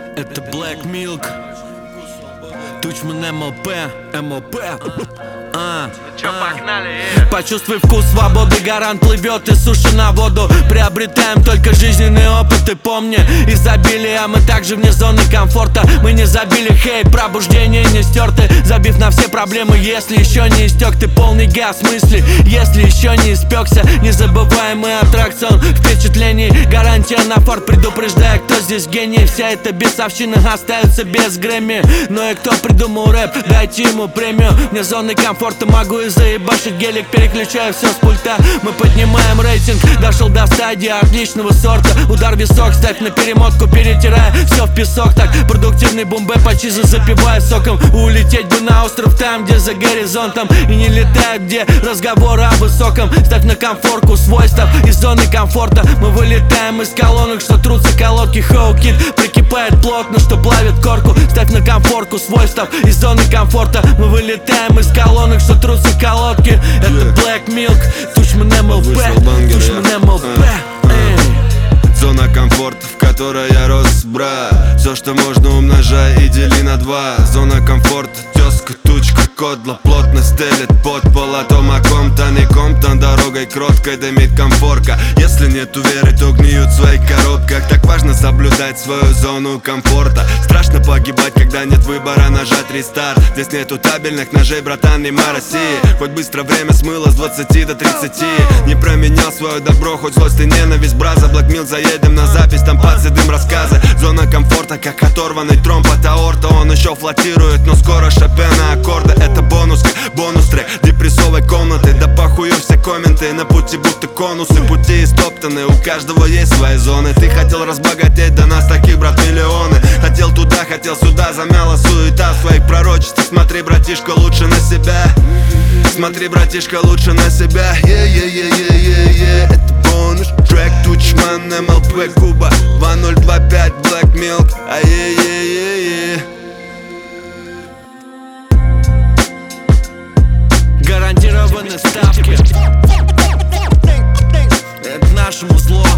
Это Black Milk, Тучман МЛП. Почувствуй вкус свободы, гарант плывет из суши на воду. Приобретаем только жизненный опыт и помни, изобилие, мы также вне зоны комфорта. Мы не забили хейт, пробуждение не стерты, забив на все проблемы. Если еще не истек ты полный газ мысли, если еще не испекся, незабываемый аттракцион впечатлений. Гарантия на форт, предупреждая, кто здесь гений. Вся эта бесовщина остается без Грэмми. Но и кто придумал рэп, дайте ему премию. Вне зоны комфорта могу и заебашить гелик, переключаю все с пульта. Мы поднимаем рейтинг, дошел до стадии отличного сорта. Удар в висок, ставь на перемотку, перетирая все в песок. Так продуктивный бомбе почти запивая соком. Улететь бы на остров там, где за горизонтом и не летают, где разговоры о высоком. Ставь на комфорку свойств из зоны комфорта. Мы вылетаем из колонок, что трутся колодки. Хоукит прикипает плотно, что плавит корку. Ставь на комфорку свойств из зоны комфорта. Мы вылетаем из колонок, что трутся колодки. Это Black Milk, Тучман МЛП. Зона комфорта, в которой я рос, брат. Все, что можно, умножай и дели на 2. Зона комфорта, тезка, тучка, кодла. Плотно стелет под пол, о том о ком-то, не комптон. Дорогой кроткой дымит комфорка. Если нету веры, то гниют в своих коробках. Так важно соблюдать свою зону комфорта. Страшно погибать, когда нет выбора, нажать рестарт. Здесь нету табельных ножей, братан, мимо России. Хоть быстро время смыло с 20 до 30. Не променял свое добро, хоть злость и ненависть. Браза, Black Milk, заедем на запись, там под седым рассказы. Зона комфорта, как оторванный тромб от аорта. Он еще флотирует, но скоро Шопена аккорды. Это бонус трек депрессовой комнаты. Да похую все комменты, на пути будто конусы. Пути истоптаны, у каждого есть свои зоны. Ты хотел разбогатеть, да нас таких, брат, миллионы. Хотел туда, хотел сюда, замяла суета в своих пророчествах. Смотри, братишка, лучше на себя. Смотри, братишка, лучше на себя. Это бонус трек, Тучман МЛП, Куба 2025, Black Milk. Гарантированные ставки. Это нашему злому.